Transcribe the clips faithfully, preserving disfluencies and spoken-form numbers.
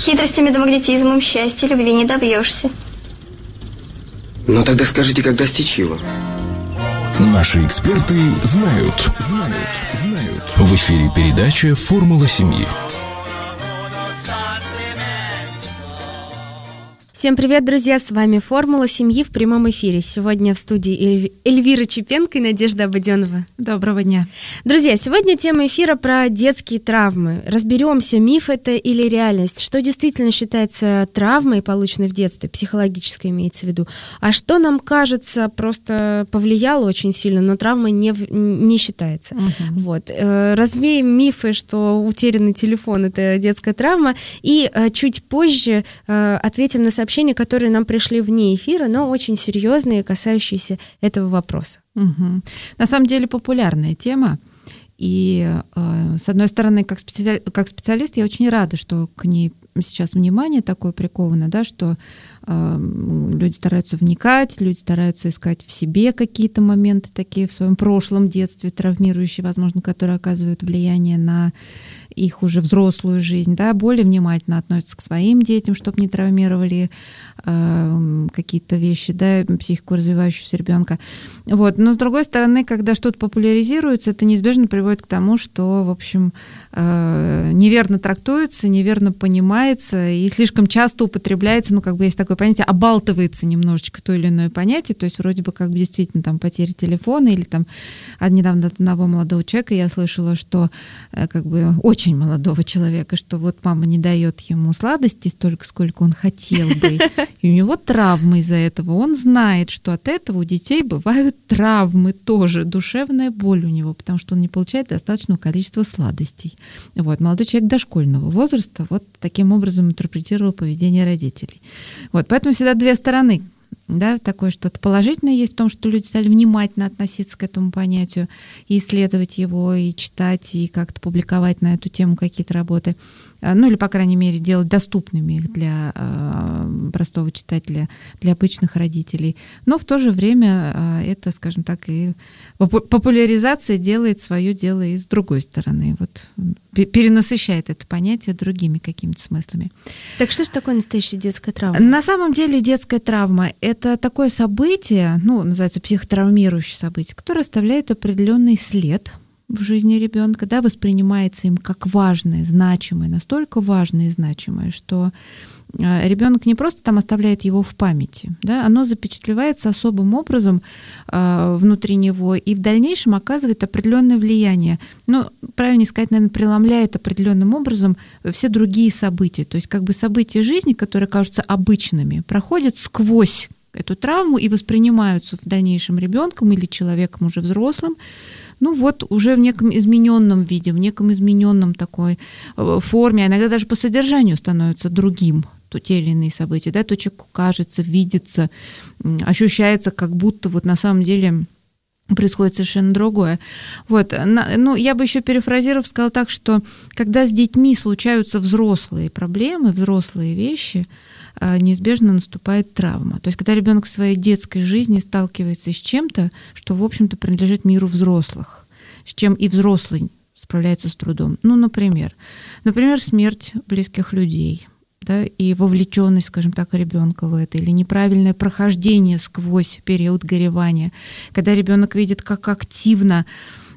Хитростями да магнетизмом счастья, любви не добьешься. Ну тогда скажите, как достичь его? Наши эксперты знают. В эфире передача «Формула семьи». Всем привет, друзья! С вами «Формула семьи» в прямом эфире. Сегодня в студии Эль... Эльвира Чепенко и Надежда Ободенова. Доброго дня! Друзья, сегодня тема эфира про детские травмы. Разберемся, миф это или реальность, что действительно считается травмой, полученной в детстве, психологической имеется в виду, а что нам кажется просто повлияло очень сильно, но травмой не, не считается. Uh-huh. Вот. Развеем мифы, что утерянный телефон — это детская травма, и чуть позже ответим на сообщения, которые нам пришли вне эфира, но очень серьезные, касающиеся этого вопроса. Угу. На самом деле популярная тема. И, э, с одной стороны, как, специали... как специалист, я очень рада, что к ней сейчас внимание такое приковано, да, что э, люди стараются вникать, люди стараются искать в себе какие-то моменты такие в своем прошлом детстве, травмирующие, возможно, которые оказывают влияние на их уже взрослую жизнь, да, более внимательно относятся к своим детям, чтобы не травмировали э, какие-то вещи, да, психику развивающуюся ребенка. Вот. Но, с другой стороны, когда что-то популяризируется, это неизбежно приводит к тому, что, в общем, э, неверно трактуется, неверно понимается и слишком часто употребляется, ну, как бы есть такое понятие, обалтывается немножечко то или иное понятие, то есть вроде бы как бы действительно там потеря телефона или там недавно от одного молодого человека я слышала, что э, как бы очень молодого человека, что вот мама не дает ему сладостей столько, сколько он хотел бы, и у него травмы из-за этого. Он знает, что от этого у детей бывают травмы тоже, душевная боль у него, потому что он не получает достаточного количества сладостей. Вот. Молодой человек дошкольного возраста вот таким образом интерпретировал поведение родителей. Вот. Поэтому всегда две стороны. Да, такое что-то положительное есть в том, что люди стали внимательно относиться к этому понятию, и исследовать его, и читать, и как-то публиковать на эту тему какие-то работы. Ну или, по крайней мере, делать доступными их для э, простого читателя, для обычных родителей. Но в то же время э, это, скажем так, и популяризация делает свое дело и с другой стороны. Вот, перенасыщает это понятие другими какими-то смыслами. Так что же такое настоящая детская травма? На самом деле детская травма — это такое событие, ну, называется психотравмирующее событие, которое оставляет определенный след в жизни ребенка, да, воспринимается им как важное, значимое, настолько важное и значимое, что ребенок не просто там оставляет его в памяти, да, оно запечатлевается особым образом э, внутри него и в дальнейшем оказывает определенное влияние. Ну, правильнее сказать, наверное, преломляет определенным образом все другие события. То есть как бы события жизни, которые кажутся обычными, проходят сквозь эту травму и воспринимаются в дальнейшем ребенком или человеком уже взрослым, ну вот уже в неком измененном виде, в неком измененном такой форме, а иногда даже по содержанию становится другим, то те или иные события, да, то человеку кажется, видится, ощущается, как будто вот на самом деле происходит совершенно другое. Вот. Ну, я бы еще перефразировав сказала так, что когда с детьми случаются взрослые проблемы, взрослые вещи, неизбежно наступает травма. То есть когда ребенок в своей детской жизни сталкивается с чем-то, что, в общем-то, принадлежит миру взрослых, с чем и взрослый справляется с трудом. Ну, например, например, смерть близких людей, да, и вовлеченность, скажем так, ребенка в это, или неправильное прохождение сквозь период горевания, когда ребенок видит, как активно,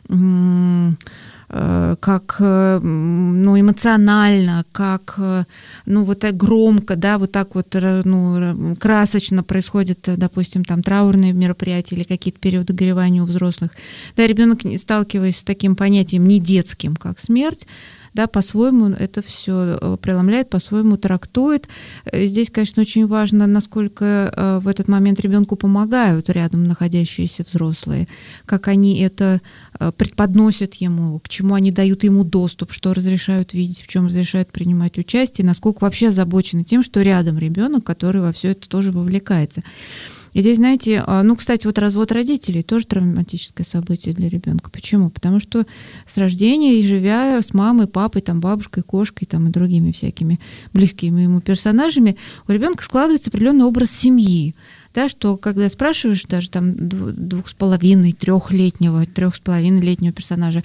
как, ну, эмоционально, как, ну, вот так громко, да, вот так вот, ну, красочно происходит, допустим, там траурные мероприятия или какие-то периоды горевания у взрослых. Да, ребенок, сталкиваясь с таким понятием не детским, как смерть, да, по-своему это все преломляет, по-своему трактует. Здесь, конечно, очень важно, насколько в этот момент ребенку помогают рядом находящиеся взрослые, как они это преподносят ему, к чему они дают ему доступ, что разрешают видеть, в чем разрешают принимать участие, насколько вообще озабочены тем, что рядом ребенок, который во все это тоже вовлекается. И здесь, знаете, ну, кстати, вот развод родителей тоже травматическое событие для ребенка. Почему? Потому что с рождения, и живя с мамой, папой, там, бабушкой, кошкой там, и другими всякими близкими ему персонажами, у ребенка складывается определенный образ семьи. да, что когда спрашиваешь даже там двух с половиной, трехлетнего, трех с половиной летнего персонажа,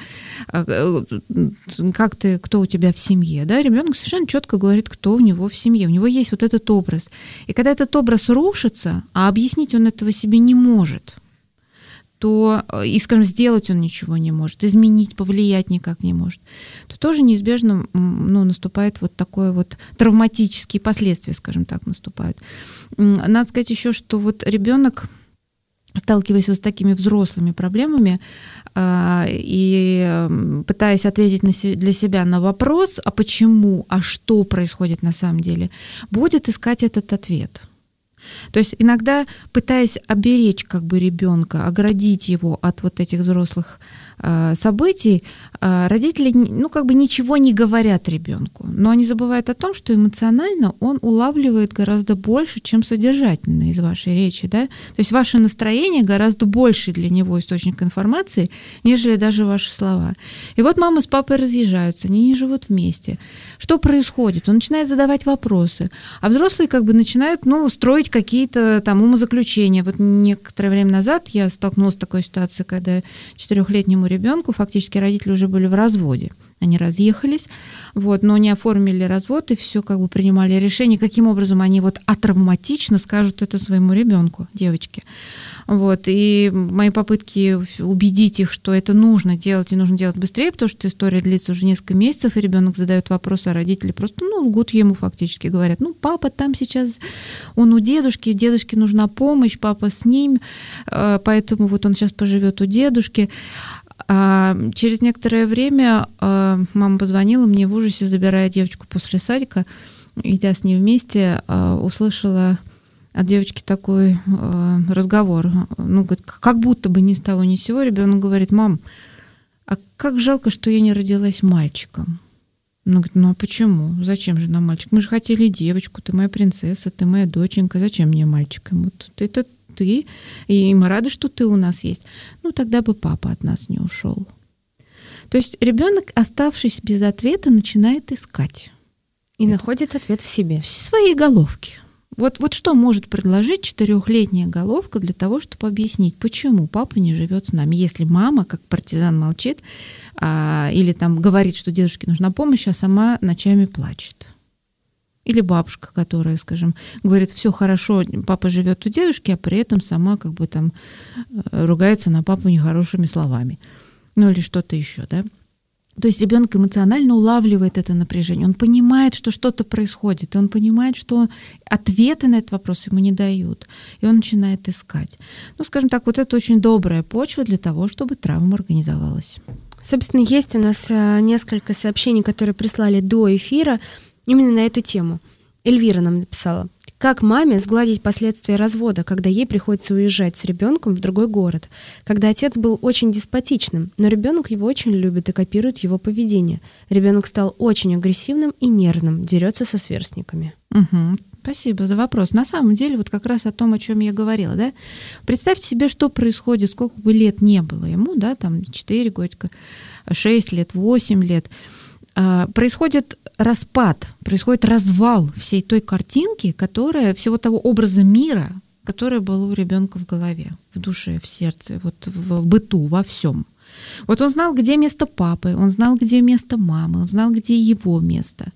как ты, кто у тебя в семье, да, ребенок совершенно четко говорит, кто у него в семье, у него есть вот этот образ. И когда этот образ рушится, а объяснить он этого себе не может, то, и, скажем, сделать он ничего не может, изменить, повлиять никак не может, то тоже неизбежно, ну, наступает вот такое вот травматические последствия, скажем так, наступают. Надо сказать еще, что вот ребенок, сталкиваясь вот с такими взрослыми проблемами и пытаясь ответить для себя на вопрос, а почему, а что происходит на самом деле, будет искать этот ответ. То есть иногда, пытаясь оберечь как бы ребенка, оградить его от вот этих взрослых э, событий, э, родители, ну, как бы ничего не говорят ребенку, но они забывают о том, что эмоционально он улавливает гораздо больше, чем содержательно из вашей речи, да? То есть ваше настроение гораздо больше для него источник информации, нежели даже ваши слова. И вот мама с папой разъезжаются, они не живут вместе. Что происходит? Он начинает задавать вопросы, а взрослые как бы начинают, ну, строить какие-то там умозаключения. Вот некоторое время назад я столкнулась с такой ситуацией, когда четырехлетнему ребенку фактически родители уже были в разводе. Они разъехались, вот, но не оформили развод и все как бы принимали решение, каким образом они вот атравматично скажут это своему ребенку, девочке. Вот, и мои попытки убедить их, что это нужно делать и нужно делать быстрее, потому что история длится уже несколько месяцев, и ребенок задает вопросы, а родители просто, ну, лгут ему фактически, говорят, ну, папа там сейчас, он у дедушки, дедушке нужна помощь, папа с ним, поэтому вот он сейчас поживет у дедушки. А через некоторое время мама позвонила мне в ужасе, забирая девочку после садика, идя с ней вместе, услышала от девочки такой э, разговор. Ну, говорит, как будто бы ни с того ни с сего ребенок говорит: мам, а как жалко, что я не родилась мальчиком. Она говорит: ну а почему? Зачем же нам мальчик? Мы же хотели девочку, ты моя принцесса, ты моя доченька, зачем мне мальчик? Вот это ты, и мы рады, что ты у нас есть. Ну тогда бы папа от нас не ушел. То есть ребенок, оставшись без ответа, начинает искать. И это находит ответ в себе. В своей головке. Вот, вот что может предложить четырехлетняя головка для того, чтобы объяснить, почему папа не живет с нами, если мама, как партизан, молчит а, или там говорит, что дедушке нужна помощь, а сама ночами плачет. Или бабушка, которая, скажем, говорит, все хорошо, папа живет у дедушки, а при этом сама как бы там ругается на папу нехорошими словами. Ну или что-то еще, да. То есть ребенок эмоционально улавливает это напряжение, он понимает, что что-то происходит, и он понимает, что ответы на этот вопрос ему не дают, и он начинает искать. Ну, скажем так, вот это очень добрая почва для того, чтобы травма организовалась. Собственно, есть у нас несколько сообщений, которые прислали до эфира именно на эту тему. Эльвира нам написала: как маме сгладить последствия развода, когда ей приходится уезжать с ребенком в другой город, когда отец был очень деспотичным, но ребенок его очень любит и копирует его поведение. Ребенок стал очень агрессивным и нервным, дерется со сверстниками. Угу. Спасибо за вопрос. На самом деле, вот как раз о том, о чем я говорила, да? Представьте себе, что происходит, сколько бы лет не было ему, да, там четыре годика, шесть лет, восемь лет. Происходит распад, происходит развал всей той картинки, которая, всего того образа мира, который был у ребенка в голове, в душе, в сердце, вот в быту, во всем. Вот он знал, где место папы, он знал, где место мамы, он знал, где его место.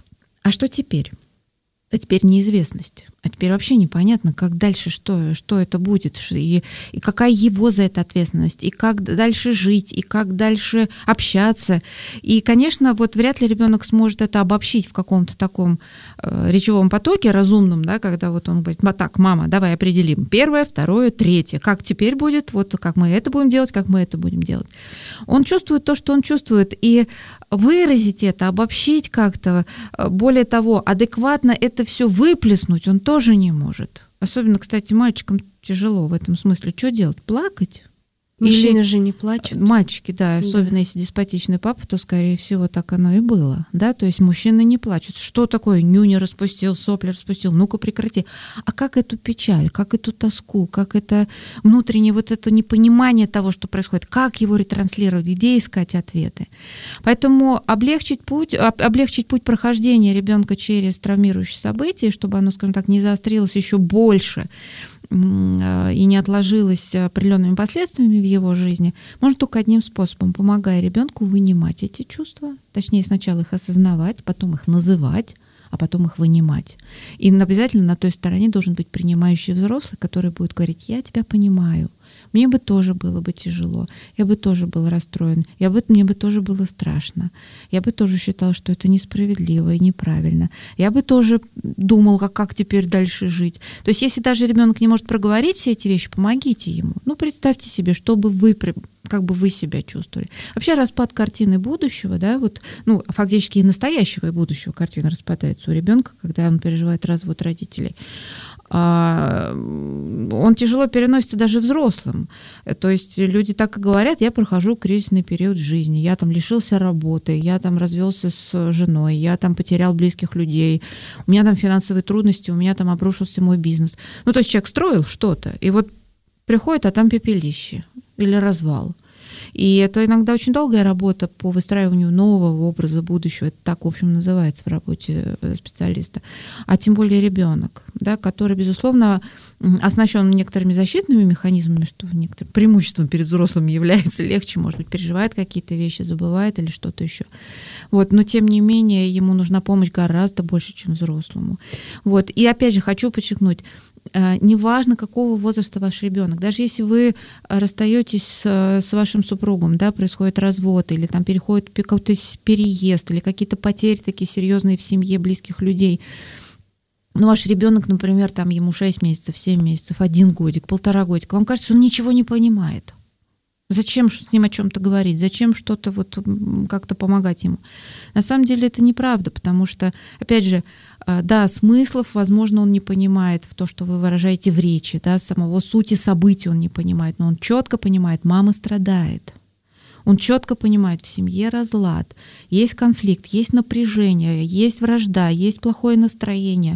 А что теперь? А теперь неизвестность. А теперь вообще непонятно, как дальше, что, что это будет, и, и какая его за это ответственность, и как дальше жить, и как дальше общаться. И, конечно, вот вряд ли ребенок сможет это обобщить в каком-то таком э, речевом потоке разумном, да, когда вот он говорит: так, мама, давай определим первое, второе, третье. Как теперь будет, вот как мы это будем делать, как мы это будем делать. Он чувствует то, что он чувствует, и выразить это, обобщить как-то, более того, адекватно это все выплеснуть, он тоже не может. Особенно, кстати, мальчикам тяжело в этом смысле. Что делать? Плакать? Мужчины Или... же не плачут. Мальчики, да, особенно да. Если деспотичный папа, то, скорее всего, так оно и было. Да? То есть мужчины не плачут. Что такое? Нюня распустил, сопли распустил. Ну-ка прекрати. А как эту печаль, как эту тоску, как это внутреннее вот это непонимание того, что происходит, как его ретранслировать, где искать ответы. Поэтому облегчить путь, облегчить путь прохождения ребенка через травмирующие события, чтобы оно, скажем так, не заострилось еще больше, и не отложилось определенными последствиями в его жизни, можно только одним способом, помогая ребенку вынимать эти чувства, точнее сначала их осознавать, потом их называть, а потом их вынимать. И обязательно на той стороне должен быть принимающий взрослый, который будет говорить: я тебя понимаю, мне бы тоже было бы тяжело, я бы тоже был расстроен, я бы, мне бы тоже было страшно, я бы тоже считал, что это несправедливо и неправильно, я бы тоже думал, как, как теперь дальше жить. То есть если даже ребенок не может проговорить все эти вещи, помогите ему. Ну, представьте себе, чтобы вы, как бы вы себя чувствовали. Вообще распад картины будущего, да, вот, ну, фактически и настоящего, и будущего картина распадается у ребенка, когда он переживает развод родителей. Он тяжело переносится даже взрослым. То есть люди так и говорят: я прохожу кризисный период жизни, я там лишился работы, я там развелся с женой, я там потерял близких людей, у меня там финансовые трудности, у меня там обрушился мой бизнес. Ну, то есть человек строил что-то, и вот приходит, а там пепелище или развал. И это иногда очень долгая работа по выстраиванию нового образа будущего. Это так, в общем, называется в работе специалиста. А тем более ребенок, да, который, безусловно, оснащен некоторыми защитными механизмами, что некоторым преимуществом перед взрослыми является, легче, может быть, переживает какие-то вещи, забывает или что-то еще. Вот. Но, тем не менее, ему нужна помощь гораздо больше, чем взрослому. Вот. И опять же, хочу подчеркнуть, неважно, какого возраста ваш ребенок, даже если вы расстаетесь с, с вашим супругом, да, происходит развод, или там переходит какой-то переезд, или какие-то потери такие серьезные в семье близких людей. Ну, ваш ребенок, например, там ему шесть месяцев, семь месяцев, один годик, полтора годика, вам кажется, что он ничего не понимает. Зачем с ним о чем-то говорить? Зачем что-то вот как-то помогать ему? На самом деле это неправда, потому что, опять же, да, смыслов, возможно, он не понимает в то, что вы выражаете в речи, да, самого сути событий он не понимает, но он четко понимает: мама страдает. Он четко понимает: в семье разлад, есть конфликт, есть напряжение, есть вражда, есть плохое настроение.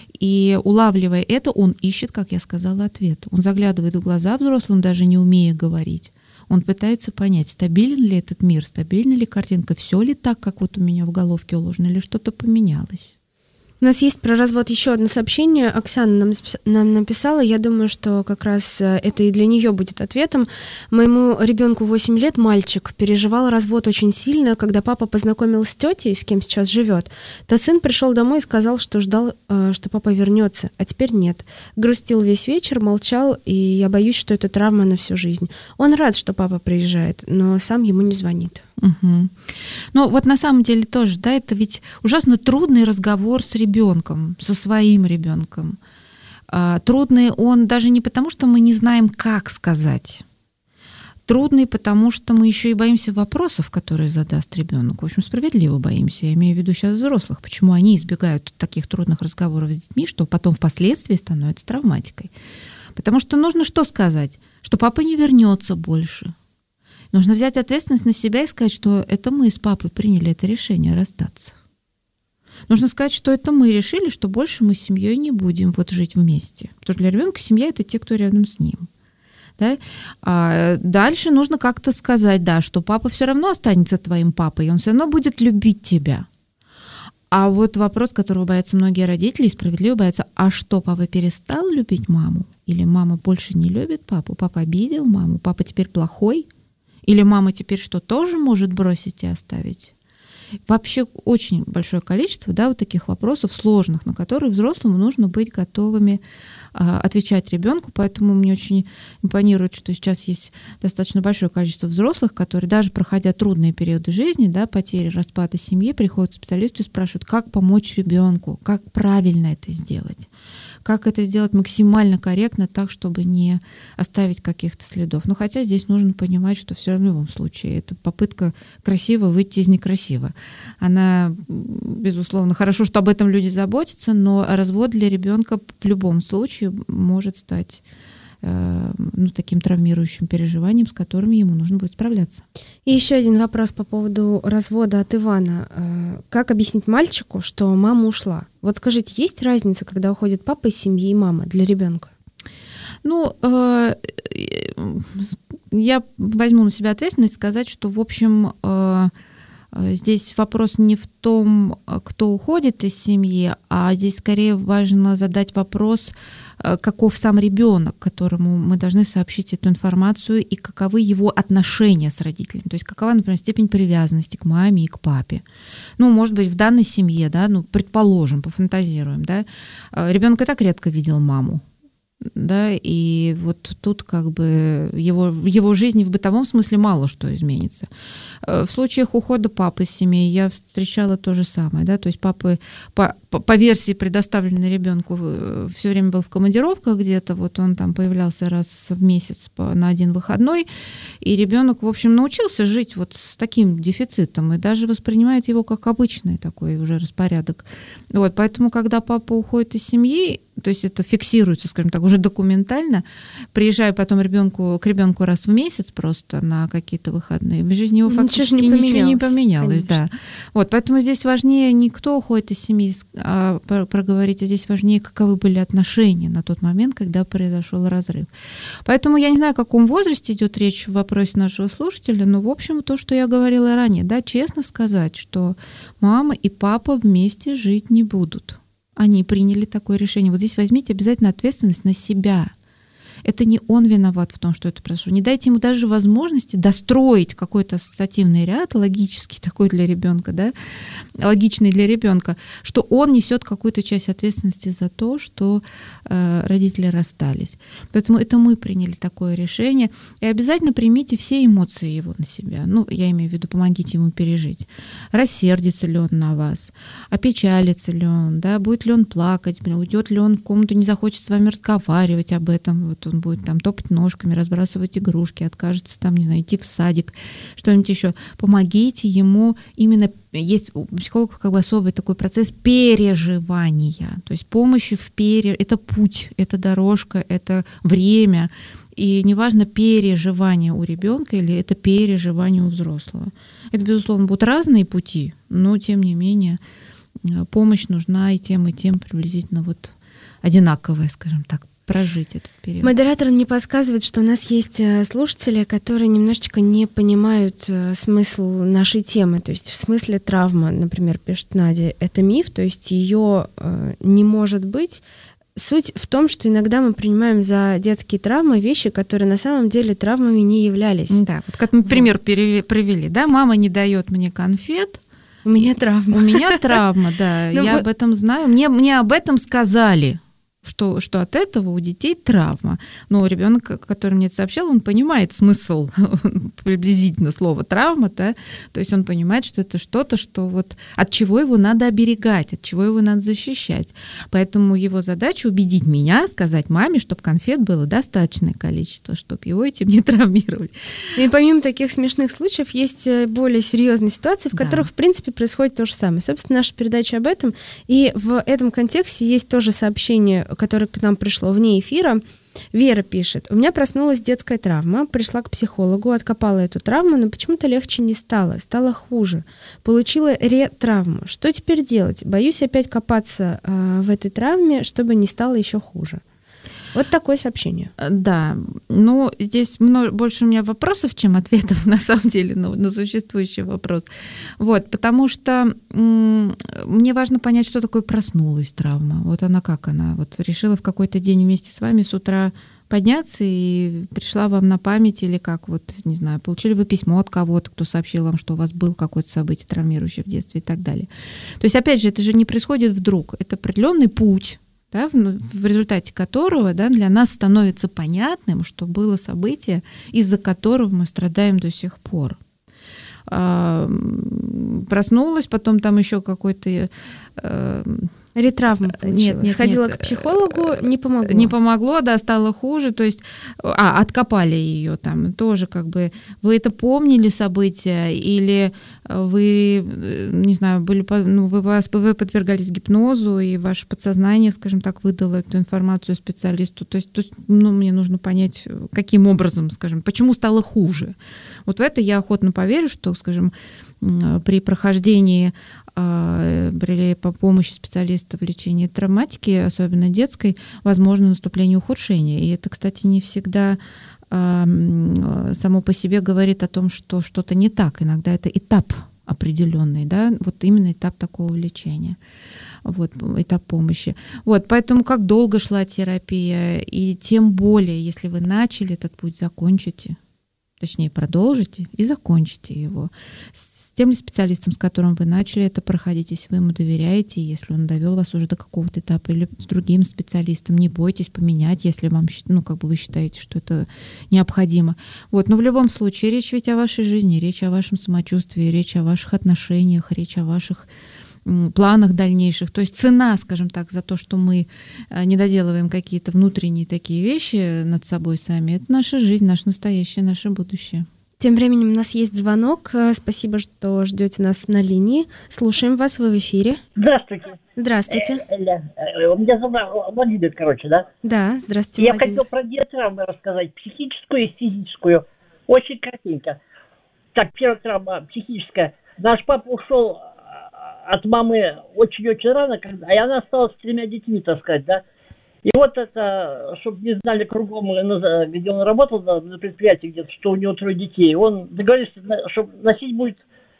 И улавливая это, он ищет, как я сказала, ответ. Он заглядывает в глаза взрослым, даже не умея говорить. Он пытается понять, стабилен ли этот мир, стабильна ли картинка, все ли так, как вот у меня в головке уложено, или что-то поменялось. У нас есть про развод еще одно сообщение. Оксана нам, нам написала, я думаю, что как раз это и для нее будет ответом. Моему ребенку восемь лет, мальчик, переживал развод очень сильно, когда папа познакомил с тетей, с кем сейчас живет. То сын пришел домой и сказал, что ждал, что папа вернется, а теперь нет. Грустил весь вечер, молчал, и я боюсь, что это травма на всю жизнь. Он рад, что папа приезжает, но сам ему не звонит. Угу. Ну вот на самом деле тоже, да, это ведь ужасно трудный разговор с ребенком, со своим ребенком. А, трудный он даже не потому, что мы не знаем, как сказать. Трудный, потому что мы еще и боимся вопросов, которые задаст ребенок. В общем, справедливо боимся. Я имею в виду сейчас взрослых. Почему они избегают таких трудных разговоров с детьми, что потом впоследствии становится травматикой. Потому что нужно что сказать? Что папа не вернется больше. Нужно взять ответственность на себя и сказать, что это мы с папой приняли это решение расстаться. Нужно сказать, что это мы решили, что больше мы с семьей не будем вот жить вместе. Потому что для ребенка семья — это те, кто рядом с ним. Да? А дальше нужно как-то сказать, да, что папа все равно останется твоим папой, и он все равно будет любить тебя. А вот вопрос, которого боятся многие родители, и справедливо боятся: а что, папа перестал любить маму? Или мама больше не любит папу? Папа обидел маму? Папа теперь плохой? Или мама теперь что, тоже может бросить и оставить? Вообще очень большое количество, да, вот таких вопросов сложных, на которые взрослому нужно быть готовыми а, отвечать ребенку. Поэтому мне очень импонирует, что сейчас есть достаточно большое количество взрослых, которые, даже проходя трудные периоды жизни, да, потери, распада семьи, приходят к специалисту и спрашивают, как помочь ребенку, как правильно это сделать. Как это сделать максимально корректно, так, чтобы не оставить каких-то следов. Но хотя здесь нужно понимать, что все равно в любом случае это попытка красиво выйти из некрасиво. Она, безусловно, хорошо, что об этом люди заботятся, но развод для ребенка в любом случае может стать э, ну, таким травмирующим переживанием, с которыми ему нужно будет справляться. И еще один вопрос по поводу развода от Ивана. Как объяснить мальчику, что мама ушла? Вот скажите, есть разница, когда уходит папа из семьи и мама для ребенка? Ну, э, я возьму на себя ответственность сказать, что, в общем, э, Здесь вопрос не в том, кто уходит из семьи, а здесь скорее важно задать вопрос, каков сам ребенок, которому мы должны сообщить эту информацию, и каковы его отношения с родителями. То есть какова, например, степень привязанности к маме и к папе. Ну, может быть, в данной семье, да, ну, предположим, пофантазируем, да, ребенок и так редко видел маму. Да, и вот тут как бы его, в его жизни в бытовом смысле мало что изменится. В случаях ухода папы из семьи я встречала то же самое, да, то есть папы по, по, по версии, предоставленной ребенку, все время был в командировках где-то, вот он там появлялся раз в месяц по, на один выходной, и ребенок, в общем, научился жить вот с таким дефицитом и даже воспринимает его как обычный такой уже распорядок. Вот, поэтому, когда папа уходит из семьи, то есть это фиксируется, скажем так, уже документально, приезжая потом ребенку, к ребенку раз в месяц просто на какие-то выходные, в жизни его фактически ничего не, ничего не поменялось. Да. Вот, поэтому здесь важнее не кто уходит из семьи, а проговорить, а здесь важнее, каковы были отношения на тот момент, когда произошел разрыв. Поэтому я не знаю, о каком возрасте идет речь в вопросе нашего слушателя, но, в общем, то, что я говорила ранее, да, честно сказать, что мама и папа вместе жить не будут. Они приняли такое решение. Вот здесь возьмите обязательно ответственность на себя. Это не он виноват в том, что это произошло. Не дайте ему даже возможности достроить какой-то ассоциативный ряд, логический такой для ребенка, да, логичный для ребенка, что он несет какую-то часть ответственности за то, что э, родители расстались. Поэтому это мы приняли такое решение. И обязательно примите все эмоции его на себя. Ну, я имею в виду, помогите ему пережить. Рассердится ли он на вас? Опечалится ли он? Да? Будет ли он плакать? Уйдет ли он в комнату, не захочет с вами разговаривать об этом? Вот он будет там топать ножками, разбрасывать игрушки, откажется там, не знаю, идти в садик, что-нибудь еще. Помогите ему именно, есть у психологов как бы особый такой процесс переживания, то есть помощи в пере... Это путь, это дорожка, это время, и неважно, переживание у ребенка или это переживание у взрослого. Это, безусловно, будут разные пути, но, тем не менее, помощь нужна и тем, и тем приблизительно вот одинаковая, скажем так, прожить этот период. Модератор мне подсказывает, что у нас есть слушатели, которые немножечко не понимают смысл нашей темы. То есть в смысле травма, например, пишет Надя, это миф, то есть ее не может быть. Суть в том, что иногда мы принимаем за детские травмы вещи, которые на самом деле травмами не являлись. Да, вот как мы пример вот. привели, да, мама не дает мне конфет, у меня травма. У меня травма, да, я об этом знаю, мне, мне об этом сказали. Что, что от этого у детей травма. Но ребенок, который мне это сообщал, он понимает смысл приблизительно слова травма, да? То есть он понимает, что это что-то, что вот от чего его надо оберегать, от чего его надо защищать. Поэтому его задача убедить меня, сказать маме, чтобы конфет было достаточное количество, чтобы его этим не травмировали. И помимо таких смешных случаев есть более серьезные ситуации, в которых, да. в принципе, происходит то же самое. Собственно, наша передача об этом. И в этом контексте есть тоже сообщение, которое к нам пришло вне эфира. Вера пишет: у меня проснулась детская травма, пришла к психологу, откопала эту травму, но почему-то легче не стало, стало хуже. Получила ретравму. Что теперь делать? Боюсь опять копаться э, в этой травме, чтобы не стало еще хуже. Вот такое сообщение. Да, ну здесь много, больше у меня вопросов, чем ответов на самом деле на, на существующий вопрос. Вот, потому что м- мне важно понять, что такое проснулась травма. Вот она как она? Вот решила в какой-то день вместе с вами с утра подняться и пришла вам на память, или как, вот, не знаю, получили вы письмо от кого-то, кто сообщил вам, что у вас было какое-то событие травмирующее в детстве и так далее. То есть, опять же, это же не происходит вдруг, это определенный путь, да, в, в результате которого, да, для нас становится понятным, что было событие, из-за которого мы страдаем до сих пор. А, проснулась, потом там еще какой-то... А, ретравма получилась. Нет, нет, Сходила нет. к психологу, не помогло. Не помогло, да, стало хуже. То есть, а, откопали ее там. Тоже как бы вы это помнили события, или вы, не знаю, были, ну, вы, вы подвергались гипнозу, и ваше подсознание, скажем так, выдало эту информацию специалисту. То есть, то есть ну, мне нужно понять, каким образом, скажем, почему стало хуже. Вот в это я охотно поверю, что, скажем, при прохождении при по помощи специалиста в лечении травматики, особенно детской, возможно наступление ухудшения. И это, кстати, не всегда само по себе говорит о том, что что-то не так. Иногда это этап определенный, да, вот именно этап такого лечения, вот, этап помощи. Вот, поэтому как долго шла терапия, и тем более, если вы начали этот путь, закончите, точнее, продолжите и закончите его. С тем специалистом, с которым вы начали это проходить, если вы ему доверяете, если он довел вас уже до какого-то этапа, или с другим специалистом, не бойтесь поменять, если вам, ну, как бы вы считаете, что это необходимо. Вот, но в любом случае речь ведь о вашей жизни, речь о вашем самочувствии, речь о ваших отношениях, речь о ваших планах дальнейших. То есть цена, скажем так, за то, что мы не доделываем какие-то внутренние такие вещи над собой сами, это наша жизнь, наше настоящее, наше будущее. Тем временем у нас есть звонок. Спасибо, что ждете нас на линии. Слушаем вас, вы в эфире. Здравствуйте. Здравствуйте. Э, Ля, э, у меня зовут Владимир, короче, да? Да, здравствуйте, Я Владимир. хотел про диатравмы рассказать, психическую и физическую. Очень кратенько. Так, первая травма психическая. Наш папа ушел от мамы очень-очень рано, когда, а она осталась с тремя детьми, так сказать, да? И вот это, чтобы не знали кругом, где он работал на предприятии, где-то, что у него трое детей, он договорился, что носить будет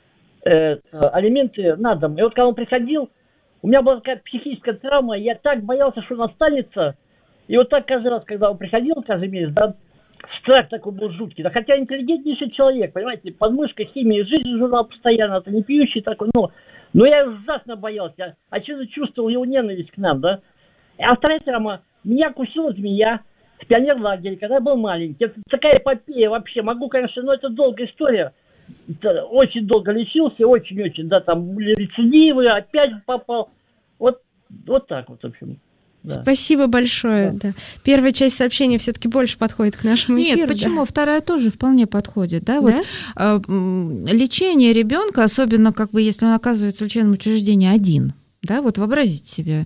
э, алименты на дом. И вот когда он приходил, у меня была такая психическая травма, я так боялся, что он останется. И вот так каждый раз, когда он приходил, каждый месяц, да, страх такой был жуткий. Да, хотя интеллигентнейший человек, понимаете, подмышка, химия, жизнь журнал постоянно, это не пьющий такой, ну, но я ужасно боялся, а что-то чувствовал его ненависть к нам, да. А вторая травма, меня кусила змея в пионерлагере, когда я был маленький. Это такая эпопея вообще. Могу, конечно, но это долгая история. Это очень долго лечился, очень-очень, да, там были рецидивы, опять попал. Вот, вот так вот, в общем. Да. Спасибо большое. Да. Да. Первая часть сообщения все-таки больше подходит к нашему эфиру. Нет, почему? Да. Вторая тоже вполне подходит. Да? Вот, да? э, лечение ребенка, особенно как бы, если он оказывается в лечебном учреждении один, да, вот вообразите себе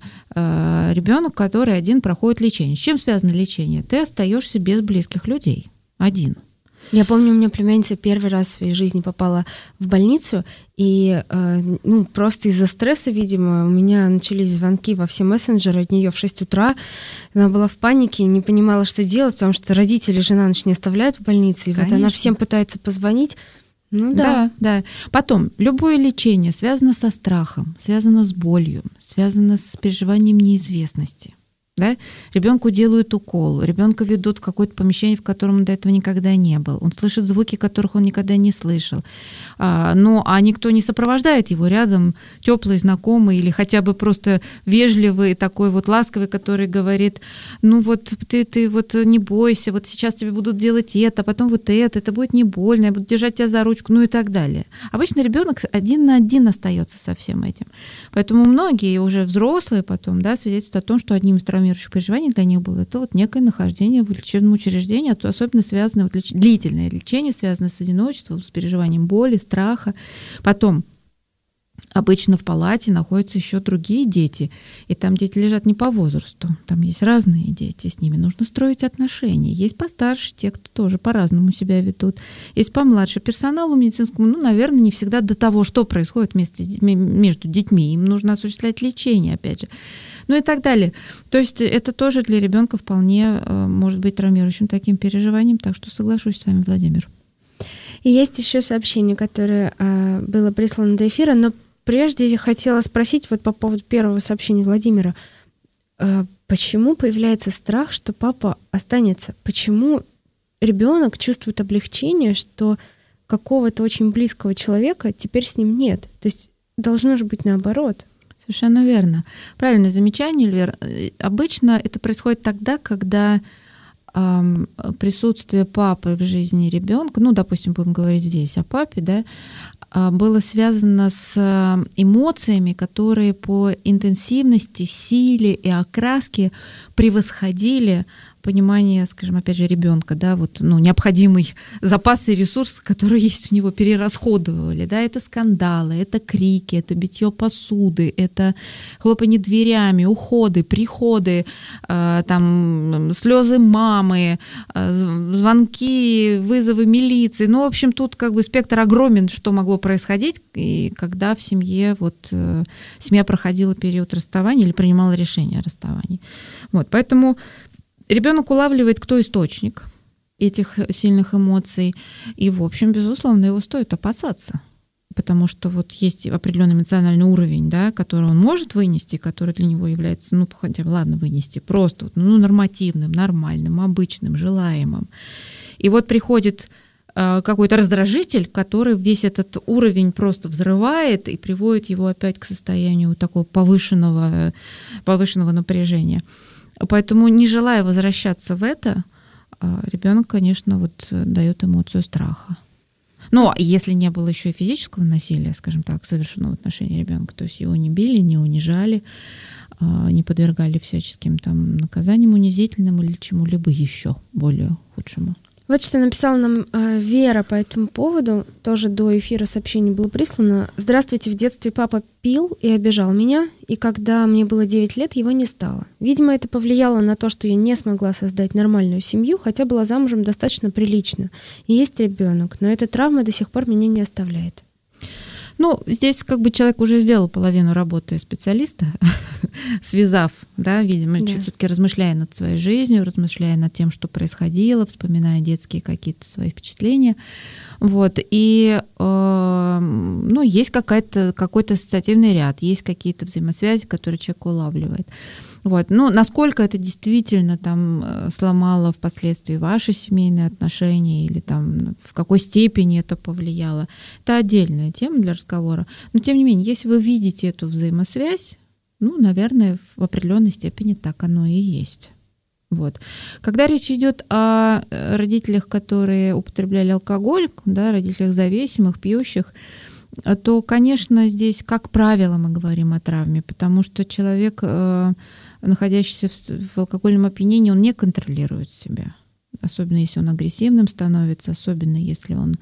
э, ребенок, который один проходит лечение. С чем связано лечение? Ты остаешься без близких людей. Один. Я помню, у меня племянница первый раз в своей жизни попала в больницу, и э, ну, просто из-за стресса, видимо, у меня начались звонки во все мессенджеры от нее в шесть утра. Она была в панике, не понимала, что делать, потому что родители же на ночь не оставляют в больнице, и Конечно. вот она всем пытается позвонить. Ну да. да. да, Потом, любое лечение связано со страхом, связано с болью, связано с переживанием неизвестности. Да? Ребенку делают укол, ребенка ведут в какое-то помещение, в котором он до этого никогда не был. Он слышит звуки, которых он никогда не слышал. А, но а никто не сопровождает его рядом, теплый, знакомый или хотя бы просто вежливый, такой вот ласковый, который говорит: ну вот ты, ты вот не бойся, вот сейчас тебе будут делать это, потом вот это, это будет не больно, я буду держать тебя за ручку, ну и так далее. Обычно ребенок один на один остается со всем этим. Поэтому многие уже взрослые потом, да, свидетельствуют о том, что одним из травмирующих переживаний для них было это вот некое нахождение в лечебном учреждении, особенно связанное, вот, леч... длительное лечение, связанное с одиночеством, с переживанием боли, страха. Потом обычно в палате находятся еще другие дети, и там дети лежат не по возрасту, там есть разные дети, с ними нужно строить отношения. Есть постарше, те, кто тоже по-разному себя ведут. Есть помладше. Персоналу медицинскому, ну, наверное, не всегда до того, что происходит вместе с... между детьми. Им нужно осуществлять лечение, опять же. Ну и так далее. То есть это тоже для ребенка вполне может быть травмирующим таким переживанием, так что соглашусь с вами, Владимир. И есть еще сообщение, которое а, было прислано до эфира, но прежде я хотела спросить вот по поводу первого сообщения Владимира. А, почему появляется страх, что папа останется? Почему ребенок чувствует облегчение, что какого-то очень близкого человека теперь с ним нет? То есть должно же быть наоборот. Совершенно верно. Правильное замечание, Эльвир. Обычно это происходит тогда, когда э, присутствие папы в жизни ребенка, ну, допустим, будем говорить здесь о папе, да, э, было связано с эмоциями, которые по интенсивности, силе и окраске превосходили понимание, скажем, опять же, ребенка, да, вот, ну, необходимый запас и ресурс, который есть у него, перерасходовали, да, это скандалы, это крики, это битье посуды, это хлопанье дверями, уходы, приходы, э, там, слезы мамы, э, звонки, вызовы милиции, ну, в общем, тут как бы спектр огромен, что могло происходить, и когда в семье, вот, э, семья проходила период расставания или принимала решение о расставании. Вот, поэтому ребенок улавливает, кто источник этих сильных эмоций, и, в общем, безусловно, его стоит опасаться. потому что вот есть определенный эмоциональный уровень, да, который он может вынести, который для него является, ну, хотя бы, ладно, вынести, просто вот, ну, нормативным, нормальным, обычным, желаемым. И вот приходит э, какой-то раздражитель, который весь этот уровень просто взрывает и приводит его опять к состоянию такого повышенного, повышенного напряжения. Поэтому, не желая возвращаться в это, э, ребенок, конечно, вот дает эмоцию страха. Но если не было еще и физического насилия, скажем так, совершенного в отношении ребенка, то есть его не били, не унижали, не подвергали всяческим там наказаниям унизительным или чему-либо еще более худшему. Вот что написала нам э, Вера по этому поводу. Тоже до эфира сообщение было прислано. «Здравствуйте, в детстве папа пил и обижал меня, и когда мне было девять лет, его не стало. Видимо, это повлияло на то, что я не смогла создать нормальную семью, хотя была замужем достаточно прилично. И есть ребенок, но эта травма до сих пор меня не оставляет». Ну, здесь как бы человек уже сделал половину работы специалиста, связав, да, видимо, да. все-таки размышляя над своей жизнью, размышляя над тем, что происходило, вспоминая детские какие-то свои впечатления. Вот. И э, ну, есть какая-то, какой-то ассоциативный ряд, есть какие-то взаимосвязи, которые человек улавливает. Вот. Ну, насколько это действительно там сломало впоследствии ваши семейные отношения или там в какой степени это повлияло, это отдельная тема для разговора. Но тем не менее, если вы видите эту взаимосвязь, ну, наверное, в определенной степени так оно и есть. Вот. Когда речь идет о родителях, которые употребляли алкоголь, да, родителях зависимых, пьющих, то, конечно, здесь, как правило, мы говорим о травме, потому что человек, находящийся в алкогольном опьянении, он не контролирует себя. Особенно если он агрессивным становится, особенно если он,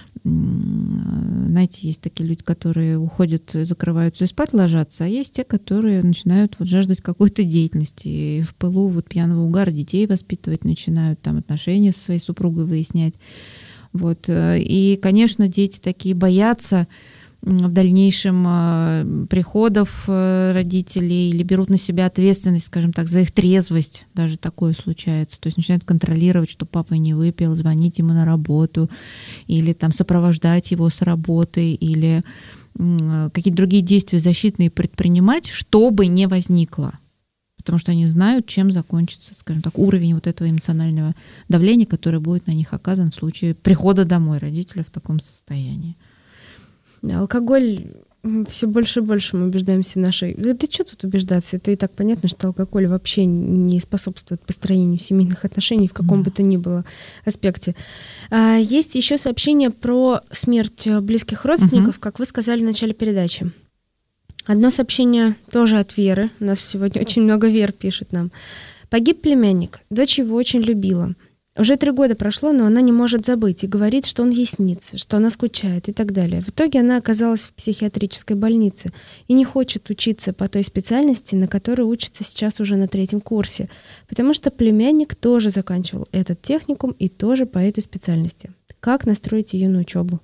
знаете, есть такие люди, которые уходят, закрываются и спать ложатся, а есть те, которые начинают вот жаждать какой-то деятельности, и в пылу вот пьяного угара детей воспитывать начинают, там отношения со своей супругой выяснять. Вот. И, конечно, дети такие боятся в дальнейшем приходов родителей или берут на себя ответственность, скажем так, за их трезвость. Даже такое случается. То есть начинают контролировать, что папа не выпил, звонить ему на работу или там сопровождать его с работы или какие-то другие действия защитные предпринимать, чтобы не возникло. Потому что они знают, чем закончится, скажем так, уровень вот этого эмоционального давления, которое будет на них оказан в случае прихода домой родителя в таком состоянии. Алкоголь, все больше и больше мы убеждаемся в нашей... Да ты что тут убеждаться? Это и так понятно, что алкоголь вообще не способствует построению семейных отношений в каком да. бы то ни было аспекте. А, есть еще сообщение про смерть близких родственников, угу. как вы сказали в начале передачи. Одно сообщение тоже от Веры. У нас сегодня очень много Вер пишет нам. Погиб племянник. Дочь его очень любила. Уже три года прошло, но она не может забыть и говорит, что он ей снится, что она скучает и так далее. В итоге она оказалась в психиатрической больнице и не хочет учиться по той специальности, на которой учится сейчас уже на третьем курсе, потому что племянник тоже заканчивал этот техникум и тоже по этой специальности. Как настроить ее на учебу?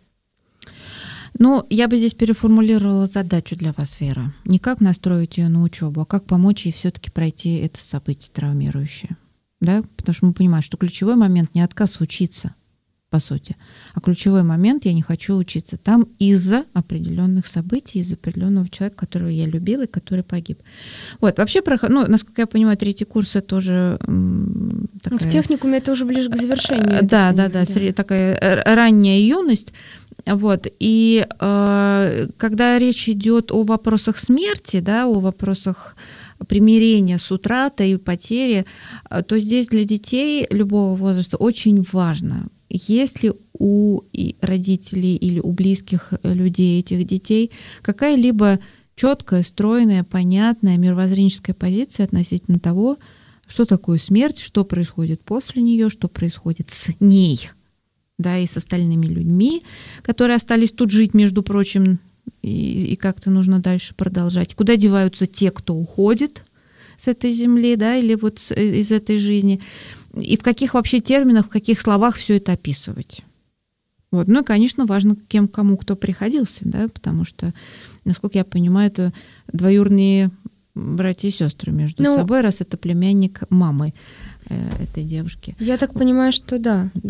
Ну, я бы здесь переформулировала задачу для вас, Вера. Не как настроить ее на учебу, а как помочь ей все-таки пройти это событие травмирующее. Да? Потому что мы понимаем, что ключевой момент не отказ учиться, по сути, а ключевой момент я не хочу учиться там из-за определенных событий, из-за определенного человека, которого я любила и который погиб. Вот, вообще, ну, насколько я понимаю, третий курс это уже м, такая... В техникуме это уже ближе к завершению. Да, да, да, да, такая ранняя юность. Вот. И э, когда речь идет о вопросах смерти, да, о вопросах примирения с утратой и потери, то здесь для детей любого возраста очень важно, если у родителей или у близких людей этих детей какая-либо четкая, стройная, понятная мировоззренческая позиция относительно того, что такое смерть, что происходит после нее, что происходит с ней, да, и с остальными людьми, которые остались тут жить, между прочим, и, и как-то нужно дальше продолжать. Куда деваются те, кто уходит с этой земли, да, или вот с, из этой жизни, и в каких вообще терминах, в каких словах все это описывать. Вот. Ну и, конечно, важно, кем кому кто приходился, да, потому что, насколько я понимаю, это двоюродные братья и сестры между ну, собой, раз это племянник мамы э, этой девушки. Я так понимаю, что да, да.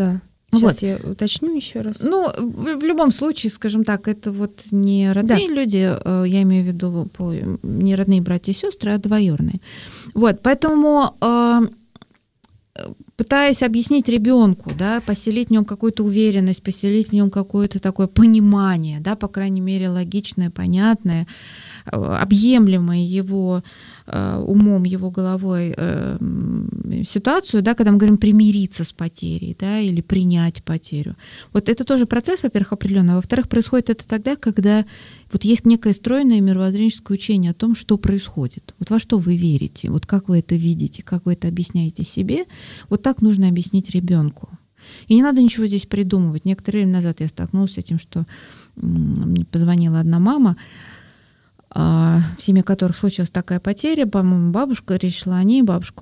Сейчас Вот. я уточню еще раз. Ну, в, в любом случае, скажем так, это вот не родные Да. люди, э, я имею в виду по, не родные братья и сестры, а двоюродные. Вот, поэтому э, пытаясь объяснить ребенку, да, поселить в нем какую-то уверенность, поселить в нем какое-то такое понимание, да, по крайней мере, логичное, понятное, э, объемлемое его э, умом, его головой э, ситуацию, да, когда мы говорим примириться с потерей, да, или принять потерю. Вот это тоже процесс, во-первых, определенный, а во-вторых, происходит это тогда, когда вот есть некое стройное мировоззренческое учение о том, что происходит. Вот во что вы верите, вот как вы это видите, как вы это объясняете себе, вот так нужно объяснить ребенку. И не надо ничего здесь придумывать. Некоторое время назад я столкнулась с этим, что мне позвонила одна мама, в семье которых случилась такая потеря, по-моему, бабушка, речь шла о ней, бабушка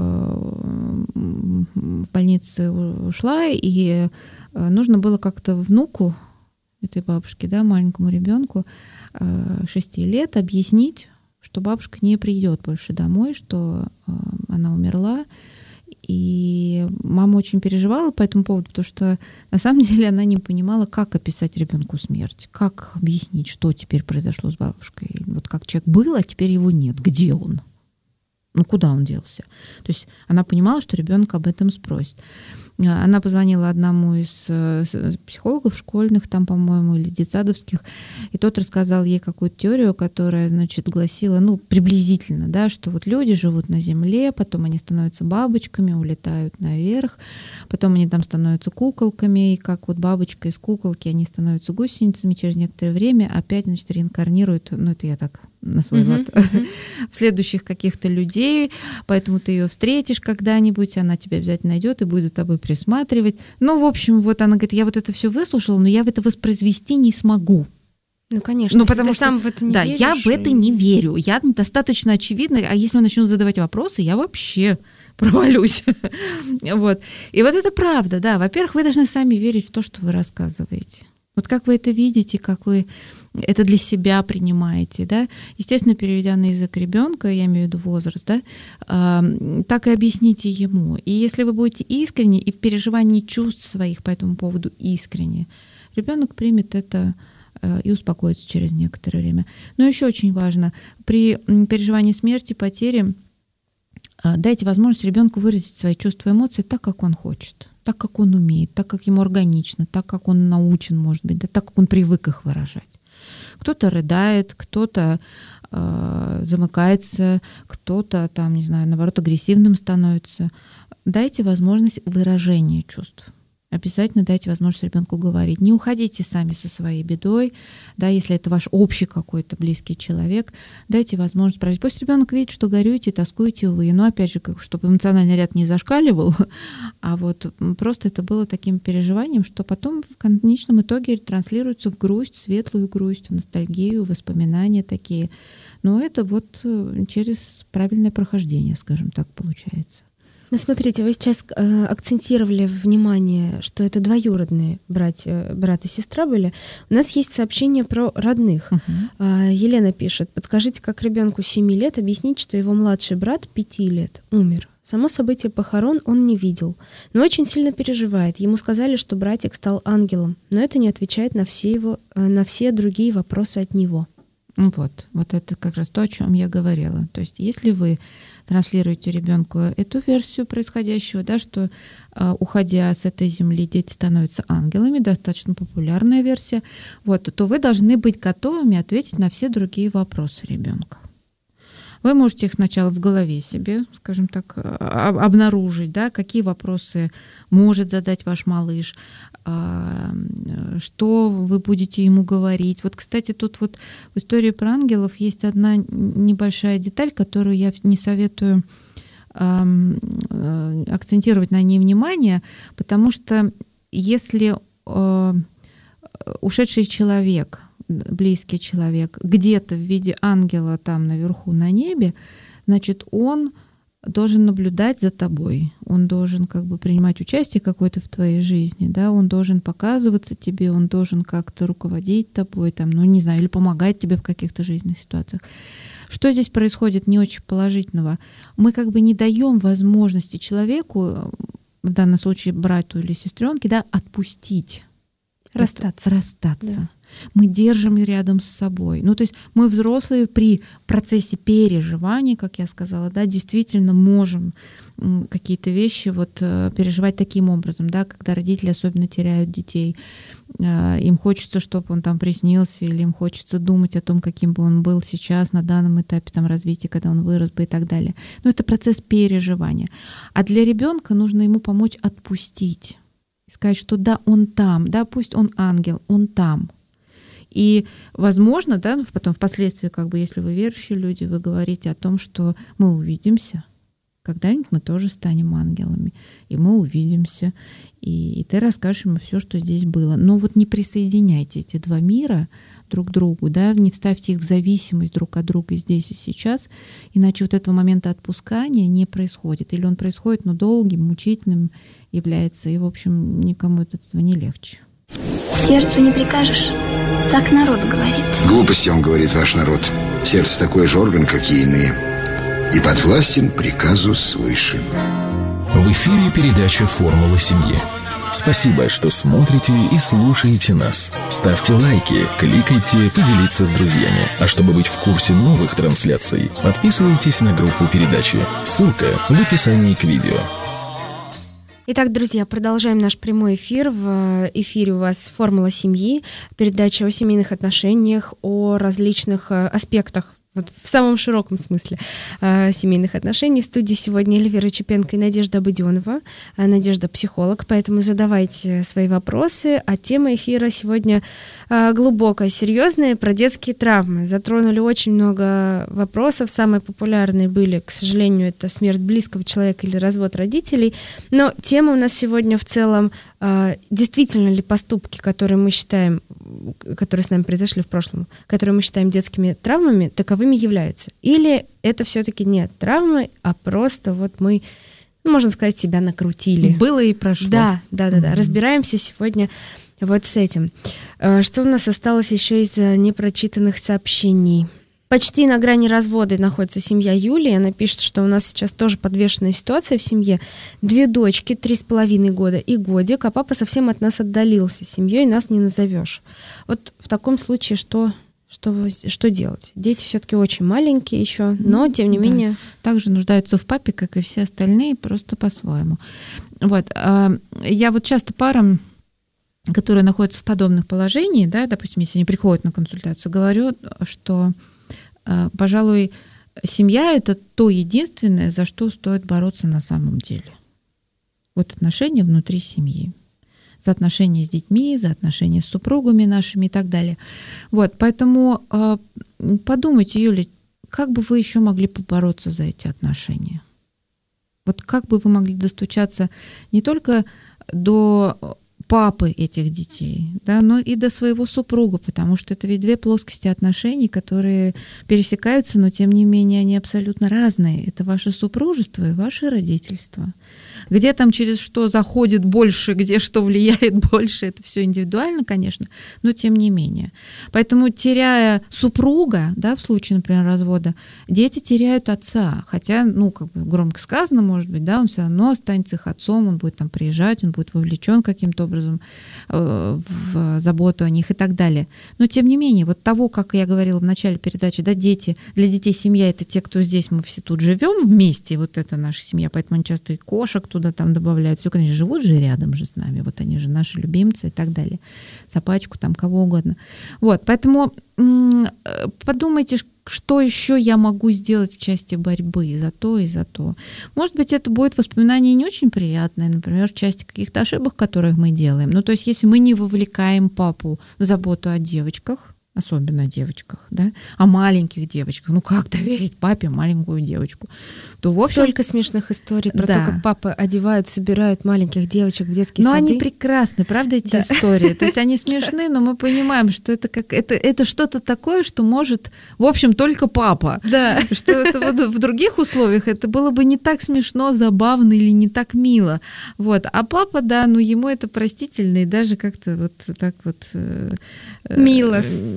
в больнице ушла, и нужно было как-то внуку этой бабушки, да, маленькому ребенку шести лет объяснить, что бабушка не придет больше домой, что она умерла. И мама очень переживала по этому поводу, потому что на самом деле она не понимала, как описать ребенку смерть, как объяснить, что теперь произошло с бабушкой. Вот как человек был, а теперь его нет. Где он? Ну, куда он делся? То есть она понимала, что ребенок об этом спросит. Она позвонила одному из психологов школьных, там, по-моему, или детсадовских, и тот рассказал ей какую-то теорию, которая, значит, гласила, ну, приблизительно, да, что вот люди живут на Земле, потом они становятся бабочками, улетают наверх, потом они там становятся куколками, и как вот бабочка из куколки, они становятся гусеницами, через некоторое время опять, значит, реинкарнируют, ну, это я так на свой uh-huh, лад, uh-huh. в следующих каких-то людей, поэтому ты ее встретишь когда-нибудь, она тебя обязательно найдет и будет за тобой присматривать. Ну, в общем, вот она говорит, я вот это все выслушала, но я в это воспроизвести не смогу. Ну, конечно, ну, потому ты что сам в это не да, веришь. Я в это и... не верю. Я достаточно очевидно, а если он начнет задавать вопросы, я вообще провалюсь. Вот. И вот это правда, да. Во-первых, вы должны сами верить в то, что вы рассказываете. Вот как вы это видите, как вы это для себя принимаете, да, естественно, переведя на язык ребенка, я имею в виду возраст, да, э, так и объясните ему. И если вы будете искренне и в переживании чувств своих по этому поводу искренне, ребенок примет это э, и успокоится через некоторое время. Но еще очень важно, при переживании смерти, потери, э, дайте возможность ребенку выразить свои чувства и эмоции так, как он хочет, так, как он умеет, так, как ему органично, так, как он научен, может быть, да, так, как он привык их выражать. Кто-то рыдает, кто-то э, замыкается, кто-то, там, не знаю, наоборот, агрессивным становится. Дайте возможность выражения чувств. Обязательно дайте возможность ребенку говорить. Не уходите сами со своей бедой, да, если это ваш общий какой-то близкий человек, дайте возможность прожить. Пусть ребенок видит, что горюете, тоскуете вы, но опять же, как, чтобы эмоциональный ряд не зашкаливал, а вот просто это было таким переживанием, что потом в конечном итоге транслируется в грусть, светлую грусть, в ностальгию, воспоминания такие. Но это вот через правильное прохождение, скажем так, получается. Ну, смотрите, вы сейчас э, акцентировали внимание, что это двоюродные братья, брат и сестра были. У нас есть сообщение про родных. Uh-huh. Э, Елена пишет, подскажите, как ребенку семи лет объяснить, что его младший брат пяти лет умер. Само событие похорон он не видел, но очень сильно переживает. Ему сказали, что братик стал ангелом, но это не отвечает на все, его, э, на все другие вопросы от него. Вот, вот это как раз то, о чем я говорила. То есть, если вы транслируете ребенку эту версию происходящего, да, что э, уходя с этой земли, дети становятся ангелами, достаточно популярная версия, вот, то вы должны быть готовыми ответить на все другие вопросы ребенка. Вы можете их сначала в голове себе, скажем так, обнаружить, да, какие вопросы может задать ваш малыш, что вы будете ему говорить. Вот, кстати, тут вот в истории про ангелов есть одна небольшая деталь, которую я не советую акцентировать на ней внимание, потому что если ушедший человек, близкий человек, где-то в виде ангела там наверху на небе, значит, он должен наблюдать за тобой, он должен как бы принимать участие какое-то в твоей жизни, да, он должен показываться тебе, он должен как-то руководить тобой, там, ну, не знаю, или помогать тебе в каких-то жизненных ситуациях. Что здесь происходит не очень положительного? Мы как бы не даем возможности человеку в данном случае брату или сестренке, да, отпустить. Расстаться. Это, расстаться. Да. Мы держим рядом с собой. Ну, то есть мы, взрослые, при процессе переживания, как я сказала, да, действительно можем какие-то вещи вот переживать таким образом, да, когда родители особенно теряют детей. Им хочется, чтобы он там приснился, или им хочется думать о том, каким бы он был сейчас на данном этапе там, развития, когда он вырос бы и так далее. Но это процесс переживания. А для ребенка нужно ему помочь отпустить. Сказать, что да, он там, да, пусть он ангел, он там. И, возможно, да, потом впоследствии, как бы, если вы верующие люди, вы говорите о том, что мы увидимся, когда-нибудь мы тоже станем ангелами, и мы увидимся, и, и ты расскажешь ему все, что здесь было. Но вот не присоединяйте эти два мира друг к другу, да, не вставьте их в зависимость друг от друга здесь и сейчас, иначе вот этого момента отпускания не происходит. Или он происходит, но долгим, мучительным является, и, в общем, никому от этого не легче. Сердцу не прикажешь, так народ говорит. Глупости, он говорит, ваш народ. Сердце такой же орган, как и иные, и подвластен приказу свыше. В эфире передача «Формула семьи». Спасибо, что смотрите и слушаете нас. Ставьте лайки, кликайте, поделиться с друзьями. А чтобы быть в курсе новых трансляций, подписывайтесь на группу передачи. Ссылка в описании к видео. Итак, друзья, продолжаем наш прямой эфир. В эфире у вас «Формула семьи», передача о семейных отношениях, о различных аспектах, вот в самом широком смысле э, семейных отношений. В студии сегодня Эльвира Чепенко и Надежда Абадионова. Э, Надежда — психолог, поэтому задавайте свои вопросы. А тема эфира сегодня э, глубокая, серьезная, про детские травмы. Затронули очень много вопросов. Самые популярные были, к сожалению, это смерть близкого человека или развод родителей. Но тема у нас сегодня в целом, э, действительно ли поступки, которые мы считаем, которые с нами произошли в прошлом, которые мы считаем детскими травмами, таковыми являются. Или это все-таки нет травмы, а просто вот мы, ну, можно сказать, себя накрутили. Было и прошло. Да, да, да, Mm-hmm. да. Разбираемся сегодня вот с этим. Что у нас осталось еще из непрочитанных сообщений? Почти на грани развода находится семья Юлии. Она пишет, что у нас сейчас тоже подвешенная ситуация в семье. Две дочки, три с половиной года и годик, а папа совсем от нас отдалился. Семьей нас не назовешь. Вот в таком случае что, что, что делать? Дети все-таки очень маленькие еще, но тем не Да. менее... Также нуждаются в папе, как и все остальные, просто по-своему. Вот. Я вот часто парам, которые находятся в подобных положениях, да, допустим, если они приходят на консультацию, говорю, что пожалуй, семья — это то единственное, за что стоит бороться на самом деле. Вот отношения внутри семьи. За отношения с детьми, за отношения с супругами нашими и так далее. Вот, поэтому э, подумайте, Юля, как бы вы еще могли побороться за эти отношения? Вот как бы вы могли достучаться не только до папы этих детей, да, но и до своего супруга, потому что это ведь две плоскости отношений, которые пересекаются, но тем не менее они абсолютно разные. Это ваше супружество и ваше родительство. Где там через что заходит больше, где что влияет больше, это все индивидуально, конечно, но тем не менее. Поэтому, теряя супруга, да, в случае, например, развода, дети теряют отца, хотя, ну, как бы громко сказано, может быть, да, он все равно останется их отцом, он будет там приезжать, он будет вовлечен каким-то образом в заботу о них и так далее. Но тем не менее, вот того, как я говорила в начале передачи, да, дети, для детей семья — это те, кто здесь, мы все тут живем вместе, вот это наша семья, поэтому они часто и кошек туда там добавляют. Все, конечно, живут же рядом же с нами, вот они же наши любимцы и так далее. Собачку, там, кого угодно. Вот, поэтому м- подумайте, что еще я могу сделать в части борьбы за то и за то. Может быть, это будет воспоминание не очень приятное, например, в части каких-то ошибок, которых мы делаем. Ну, то есть, если мы не вовлекаем папу в заботу о девочках, особенно о девочках, да, о маленьких девочках. Ну, как доверить папе маленькую девочку? То, в общем, Столько смешных историй про да. то, как папы одевают, собирают маленьких девочек в детские но сады. Но они прекрасны, правда, эти да. истории? То есть они смешны, но мы понимаем, что это, как, это, это что-то такое, что может, в общем, только папа. Да. Что это вот в других условиях это было бы не так смешно, забавно или не так мило. Вот. А папа, да, ну ему это простительно и даже как-то вот так вот... Мило.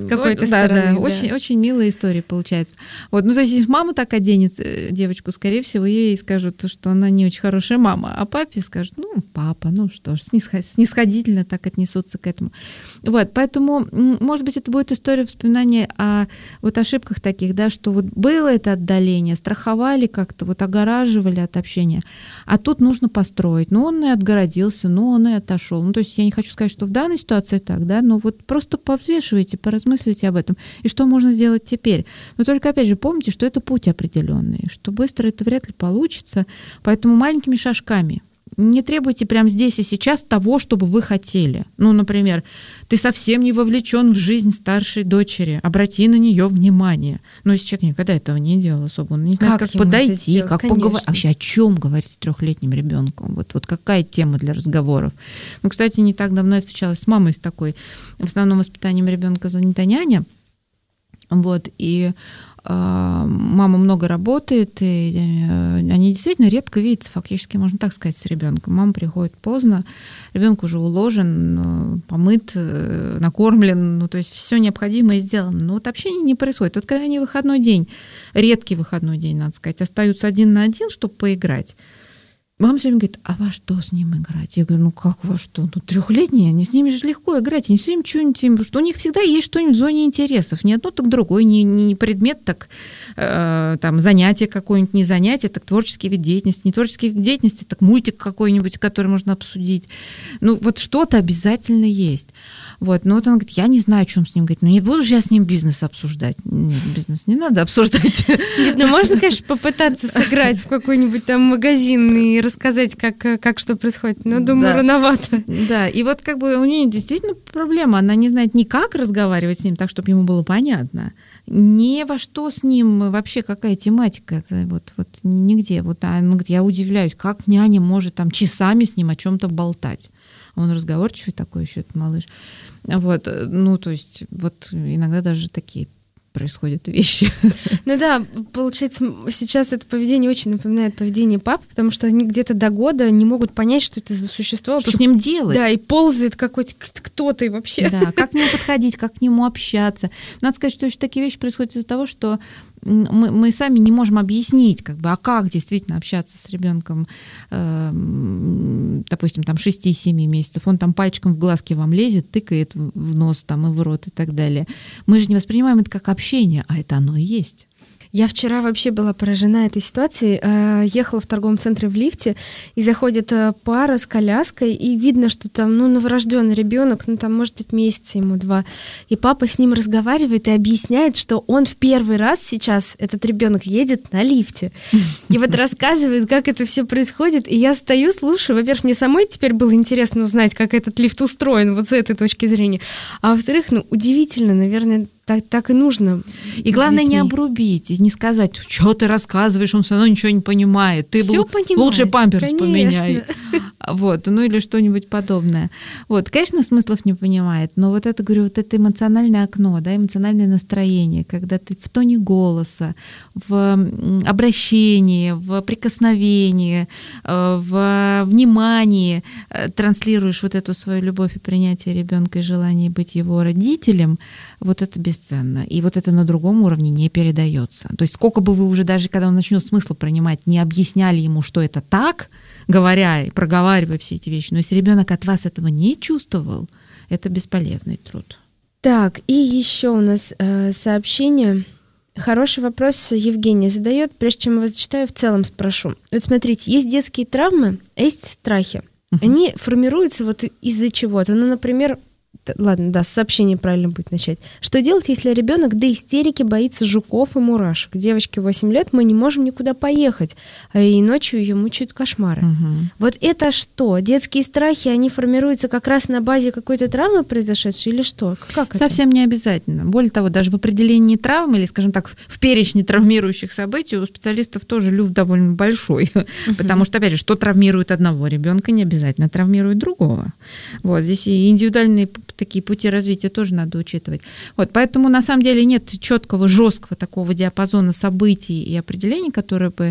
какой-то да, стороны. Да, да. Очень, очень милая история получается. Вот, ну, то есть, если мама так оденет девочку, скорее всего, ей скажут, что она не очень хорошая мама, а папе скажут, ну, папа, ну что ж, снисходительно так отнесутся к этому. Вот, поэтому, может быть, это будет история вспоминания о вот ошибках таких, да, что вот было это отдаление, страховали как-то, вот огораживали от общения, а тут нужно построить. Ну, он и отгородился, ну, он и отошел. Ну, то есть я не хочу сказать, что в данной ситуации так, да, но вот просто повзвешивайте, поразмыслите об этом. И что можно сделать теперь? Но только, опять же, помните, что это путь определенный, что быстро это вряд ли получится, поэтому маленькими шажками. Не требуйте прямо здесь и сейчас того, чтобы вы хотели. Ну, например, ты совсем не вовлечен в жизнь старшей дочери, обрати на нее внимание. Но если человек никогда этого не делал особо, он не знает, как, как подойти, как поговорить. Вообще, о чем говорить с трехлетним ребенком? Вот, вот какая тема для разговоров? Ну, кстати, не так давно я встречалась с мамой с такой, в основном воспитанием ребенка занята няня. Вот, и мама много работает, и они действительно редко видятся, фактически, можно так сказать, с ребенком. Мама приходит поздно, ребенок уже уложен, помыт, накормлен, ну, то есть все необходимое сделано. Но вот общение не происходит. Вот когда они выходной день, редкий выходной день, надо сказать, остаются один на один, чтобы поиграть, мама все время говорит, а во что с ним играть? Я говорю, ну как во что? Ну трехлетние, они с ними же легко играть, они все время что-нибудь, потому что у них всегда есть что-нибудь в зоне интересов. Не одно, так другое, не, не предмет, так э, там занятие какое-нибудь, не занятие, так творческий вид деятельности, не творческий вид деятельности, так мультик какой-нибудь, который можно обсудить. Ну вот что-то обязательно есть. Вот, но вот он говорит, я не знаю, о чем с ним говорить, ну не буду же я с ним бизнес обсуждать. Нет, бизнес не надо обсуждать. Нет, ну можно, конечно, попытаться сыграть в какой-нибудь там магазин и рассказать, как, как что происходит, но, думаю, да. рановато. Да, и вот как бы у нее действительно проблема, она не знает ни как разговаривать с ним так, чтобы ему было понятно, ни во что с ним, вообще какая тематика, это вот, вот нигде. Вот она говорит, я удивляюсь, как няня может там часами с ним о чем-то болтать. Он разговорчивый такой еще, этот малыш. Вот, ну, то есть, вот иногда даже такие происходят вещи. Ну да, получается, сейчас это поведение очень напоминает поведение папы, потому что они где-то до года не могут понять, что это за существо. Что с ним делать? Да, и ползает какой-то кто-то и вообще. Да, как к нему подходить, как к нему общаться. Надо сказать, что еще такие вещи происходят из-за того, что мы, мы сами не можем объяснить, как бы, а как действительно общаться с ребенком, э, допустим, там шесть-семь месяцев, он там пальчиком в глазки вам лезет, тыкает в нос там, и в рот и так далее. Мы же не воспринимаем это как общение, а это оно и есть. Я вчера вообще была поражена этой ситуацией. Ехала в торговом центре в лифте, и заходит пара с коляской, и видно, что там, ну, новорожденный ребенок, ну, там, может быть, месяца ему два. И папа с ним разговаривает и объясняет, что он в первый раз сейчас, этот ребенок, едет на лифте. И вот рассказывает, как это все происходит. И я стою, слушаю. Во-первых, мне самой теперь было интересно узнать, как этот лифт устроен, вот с этой точки зрения. А во-вторых, ну, удивительно, наверное, Так, так и нужно. И главное не обрубить, не сказать, что ты рассказываешь, он все равно ничего не понимает. Ты Всё был... понимает, лучше памперс конечно. поменяй. Вот, ну или что-нибудь подобное. Вот, конечно, смыслов не понимает, но вот это, говорю, вот это эмоциональное окно, да, эмоциональное настроение, когда ты в тоне голоса, в обращении, в прикосновении, в внимании транслируешь вот эту свою любовь и принятие ребенка и желание быть его родителем, вот это бесценно. И вот это на другом уровне не передается. То есть сколько бы вы уже, даже когда он начнет смысл принимать, не объясняли ему, что это так, говоря и проговаривая все эти вещи, но если ребенок от вас этого не чувствовал, это бесполезный труд. Так, и еще у нас э, сообщение. Хороший вопрос Евгения задает. Прежде чем я его зачитаю, в целом спрошу. Вот смотрите, есть детские травмы, а есть страхи. Uh-huh. Они формируются вот из-за чего-то. Ну, например, ладно, да, с сообщения правильно будет начать. Что делать, если ребенок до истерики боится жуков и мурашек? Девочке восемь лет, мы не можем никуда поехать, и ночью ее мучают кошмары. Угу. Вот это что? Детские страхи, они формируются как раз на базе какой-то травмы произошедшей или что? Как это? Совсем не обязательно. Более того, даже в определении травмы, или, скажем так, в перечне травмирующих событий у специалистов тоже люфт довольно большой. Угу. Потому что, опять же, что травмирует одного ребенка, не обязательно травмирует другого. Вот здесь и индивидуальные такие пути развития тоже надо учитывать. Вот, поэтому на самом деле нет четкого, жесткого такого диапазона событий и определений, которые бы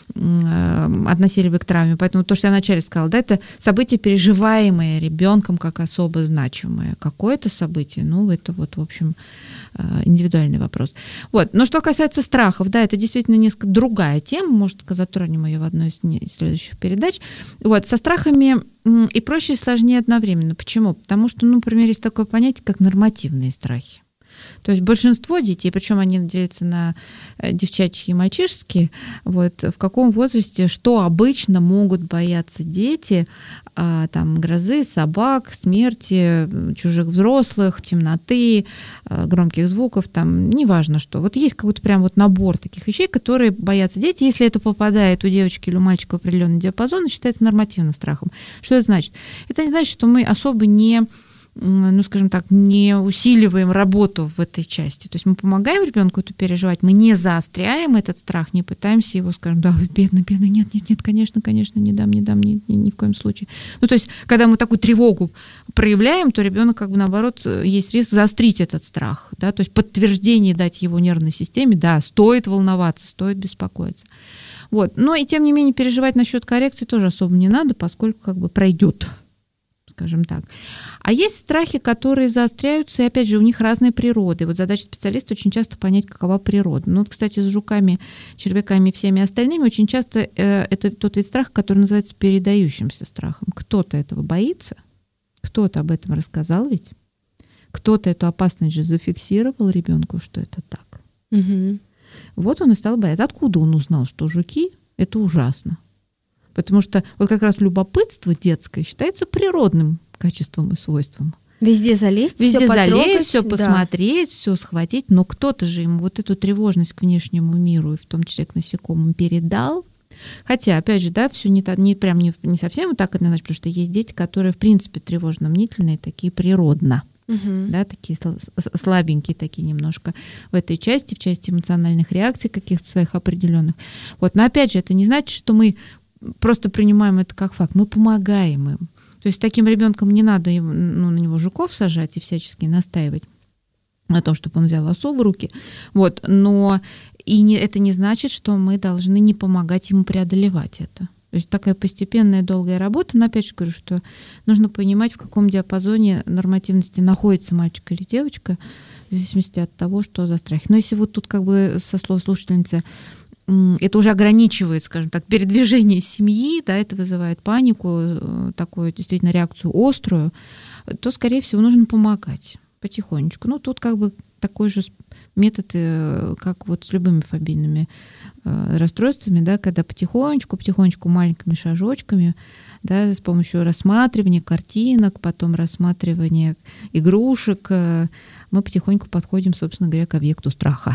э, относили бы к травме. Поэтому то, что я вначале сказала, да, это события, переживаемые ребенком как особо значимые. Какое-то событие, ну, это вот, в общем, индивидуальный вопрос. Вот. Но что касается страхов, да, это действительно несколько другая тема, может, затронем ее в одной из следующих передач. Вот. Со страхами и проще, и сложнее одновременно. Почему? Потому что, ну, например, есть такое понятие, как нормативные страхи. То есть большинство детей, причем они делятся на девчачьи и мальчишеские, вот, в каком возрасте, что обычно могут бояться дети, а, там, грозы, собак, смерти, чужих взрослых, темноты, а, громких звуков, там, неважно что. Вот есть какой-то прям вот набор таких вещей, которые боятся дети. Если это попадает у девочки или у мальчика в определенный диапазон, считается нормативным страхом. Что это значит? Это не значит, что мы особо не ну, скажем так, не усиливаем работу в этой части. То есть мы помогаем ребенку это переживать, мы не заостряем этот страх, не пытаемся его, скажем, да, бедный, бедный, нет, нет, нет, конечно, конечно, не дам, не дам, ни, ни, ни в коем случае. Ну, то есть, когда мы такую тревогу проявляем, то ребенок, как бы, наоборот, есть риск заострить этот страх, да, то есть подтверждение дать его нервной системе, да, стоит волноваться, стоит беспокоиться. Вот. Но и тем не менее переживать насчет коррекции тоже особо не надо, поскольку как бы пройдет, скажем так. А есть страхи, которые заостряются, и опять же, у них разные природы. Вот задача специалиста очень часто понять, какова природа. Ну вот, кстати, с жуками, червяками и всеми остальными очень часто э, это тот вид страха, который называется передающимся страхом. Кто-то этого боится, кто-то об этом рассказал ведь, кто-то эту опасность же зафиксировал ребенку, что это так. Угу. Вот он и стал бояться. Откуда он узнал, что жуки — это ужасно? Потому что вот как раз любопытство детское считается природным качеством и свойством. Везде залезть, Везде все залезть, потрогать, все посмотреть, да. Все схватить, но кто-то же ему вот эту тревожность к внешнему миру, и в том числе к насекомым, передал. Хотя, опять же, да, все не, не прям не, не совсем вот так однозначно, потому что есть дети, которые, в принципе, тревожно-мнительные, такие природно. Угу. Да, такие слабенькие такие немножко в этой части, в части эмоциональных реакций каких-то своих определенных. Вот. Но опять же, это не значит, что мы просто принимаем это как факт, мы помогаем им. То есть таким ребенком не надо ну, на него жуков сажать и всячески настаивать на том, чтобы он взял осу в руки. Вот. Но и не, это не значит, что мы должны не помогать ему преодолевать это. То есть такая постепенная долгая работа, но опять же говорю, что нужно понимать, в каком диапазоне нормативности находится мальчик или девочка, в зависимости от того, что за страхи. Но если вот тут как бы со слов слушательницы это уже ограничивает, скажем так, передвижение семьи, да, это вызывает панику, такую действительно реакцию острую, то, скорее всего, нужно помогать потихонечку. Ну, тут как бы такой же метод, как вот с любыми фобийными расстройствами, да, когда потихонечку, потихонечку маленькими шажочками, да, с помощью рассматривания картинок, потом рассматривания игрушек, мы потихоньку подходим, собственно говоря, к объекту страха.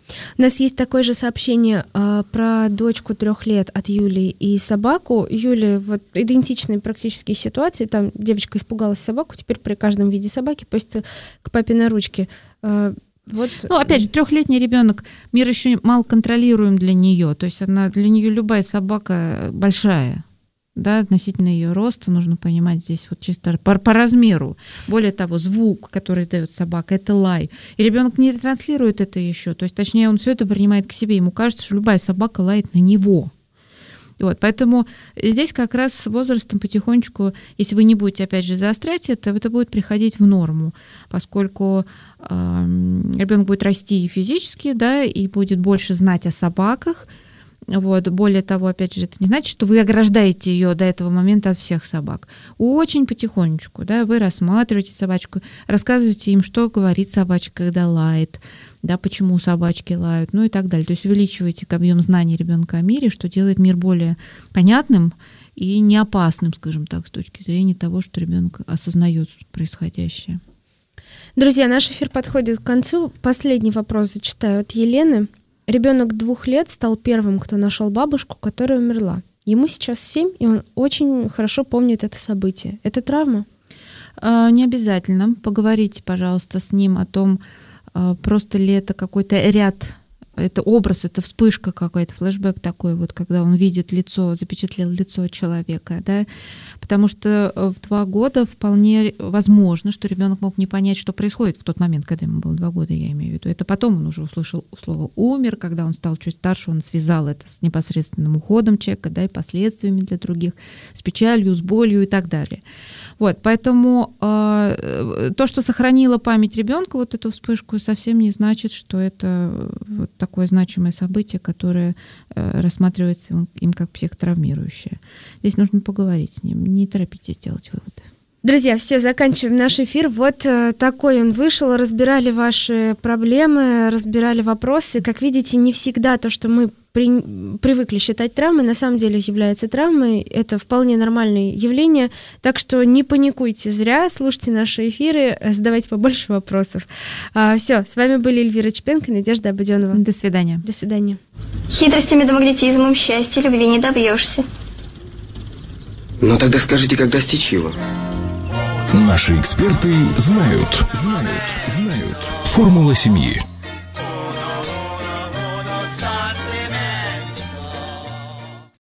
У нас есть такое же сообщение а, про дочку трех лет от Юлии и собаку. Юлия, вот идентичные практически ситуации. Там девочка испугалась собаку, теперь при каждом виде собаки просится к папе на ручки. А, вот. Ну, опять же, трехлетний ребенок, мир еще мало контролируем для нее. То есть она, для нее любая собака большая. Да, относительно ее роста нужно понимать здесь вот чисто по, по размеру. Более того, звук, который издает собака, это лай. И ребенок не транслирует это еще. То есть, точнее, он все это принимает к себе. Ему кажется, что любая собака лает на него. Вот, поэтому здесь как раз с возрастом потихонечку, если вы не будете, опять же, заострять это, это будет приходить в норму, поскольку э, ребенок будет расти и физически, да, и будет больше знать о собаках. Вот. Более того, опять же, это не значит, что вы ограждаете ее до этого момента от всех собак. Очень потихонечку, да, вы рассматриваете собачку, рассказываете им, что говорит собачка, когда лает, да, почему собачки лают, ну и так далее. То есть увеличиваете объем знаний ребенка о мире, что делает мир более понятным и не опасным, скажем так, с точки зрения того, что ребенок осознает происходящее. Друзья, наш эфир подходит к концу. Последний вопрос зачитаю от Елены. Ребенок двух лет стал первым, кто нашел бабушку, которая умерла. Ему сейчас семь, и он очень хорошо помнит это событие. Это травма? А, не обязательно. Поговорите, пожалуйста, с ним о том, а, просто ли это какой-то ряд это образ, это вспышка какой-то, флешбэк такой, вот, когда он видит лицо, запечатлел лицо человека, да, потому что в два года вполне возможно, что ребенок мог не понять, что происходит в тот момент, когда ему было два года, я имею в виду. Это потом он уже услышал слово «умер», когда он стал чуть старше, он связал это с непосредственным уходом человека, да, и последствиями для других, с печалью, с болью и так далее. Вот, поэтому э, то, что сохранило память ребенка, вот эту вспышку, совсем не значит, что это вот такое значимое событие, которое э, рассматривается им как психотравмирующее. Здесь нужно поговорить с ним, не торопитесь делать выводы. Друзья, все, заканчиваем наш эфир. Вот э, такой он вышел. Разбирали ваши проблемы, разбирали вопросы. Как видите, не всегда то, что мы при, привыкли считать травмой, на самом деле является травмой. Это вполне нормальное явление. Так что не паникуйте зря, слушайте наши эфиры, задавайте побольше вопросов. А, все, с вами были Эльвира Чепенко и Надежда Абаденова. До свидания. До свидания. Хитростями да магнетизмом счастья, любви не добьешься. Ну тогда скажите, как достичь его? Наши эксперты знают. Знают. Знают. Формула семьи.